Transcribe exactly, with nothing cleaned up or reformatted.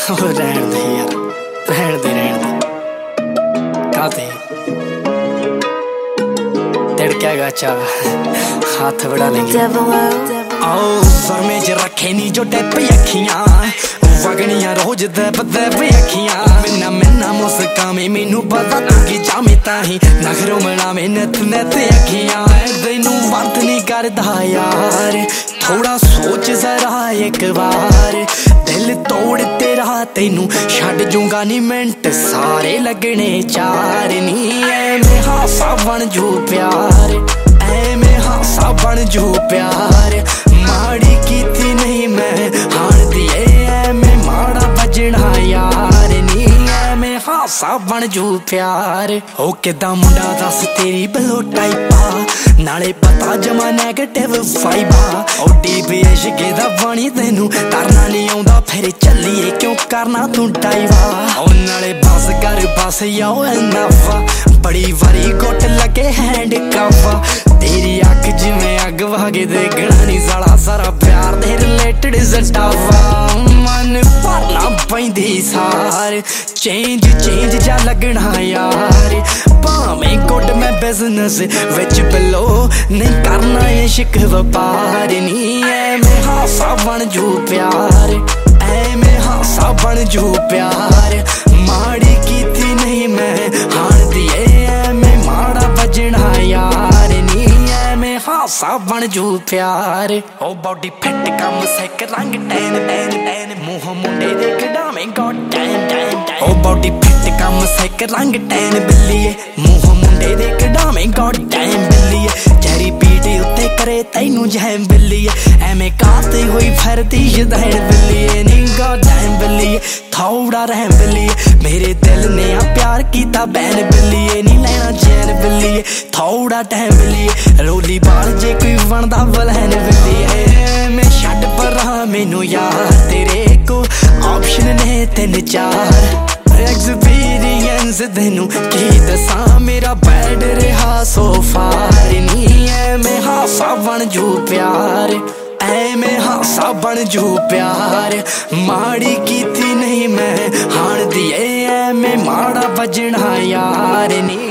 रहन दे यार, रहन दे रहन दे काते तिड़क्या गाचा हाथ बड़ा लेंगे आओ सर में च रखे नी जो टैप अखियां वगनियां रोज दैप दैप अखियां मिन्ना मिन्ना मुस्कामे मैनू पता तू की जामे ताही नखरों मनावे नत नत अखियां तैनू वरत नहीं करदा यार थोड़ा सोच जरा एक बार दिल तोड़ तेरा तैनू छड़ जूंगा नी मिंट सारे लगने चार नी ऐवें हासा बन जू प्यार ऐवें हासा बन जू प्यार माड़ी कीती नहीं मैं हार दिए ऐवें माड़ा बजना यार नी ऐवें हासा बन जू प्यार ओ किदा मुंडा दस तेरी बलो टाइपा नाले पता जमा नैगेटिव वाइबा ओ डीप इश्क दा पानी तैनू तरना नहीं आउंदा फिर चलिए क्यों करना तू डाइवा ओ नाले बस कर बस याओ एनफा बड़ी वारी गुट लगे हैंड कफा तेरी अख जिवें अग वागे देखना नहीं साला सारा प्यार दे रिलेटेड जटावा मन भरना पैंदी सार चेंज चेंज जा लगना यार भावें गुड मैं बिजनेस विच बिलो नहीं करना इश्क व्यापार नी ऐवें हासा बन जू प्यार ऐवें हासा बन जू प्यार माड़ी कीती नहीं मैं हार दिए ऐवें माड़ा बजना यार नी ऐवें हासा बन जू प्यार ओ बॉडी फिट कम सिक रंग टैन टैन टैन मुंह मुंडे दे कढावें गॉड टैन टैन टैन ओ बॉडी फिट कम सिक रंग टैन बिल्लीए मुंह मुंडे दे कढावें गॉड टैन बिल्लीए जरी पीटी उत्ते करे तैनू जैम बिल्लीए ऐवें काते हुई फिरदी शदैन बिल्लीए नी गॉड टैन बिल्लीए थोड़ा रहम बिल्लीए मेरे दिल ने आ प्यार कीता बैन बिल्लीए नी लेना चैन बिल्लीए थोड़ा टाइम बिल्लीए रोली बाल जे कोई बनदा बलैन बिल्लीए मैं छड्ड परां मैनू यार तेरे को ऑप्शन ने तीन चार एक्सपीरियंस तैनू की दसां मेरा बैड रहा सो फार नी ऐवें हासा बन जू प्यार ऐवें हासा बन जू प्यार माड़ी कीती नहीं मैं हार दिए ऐवें माड़ा बजना यार नी।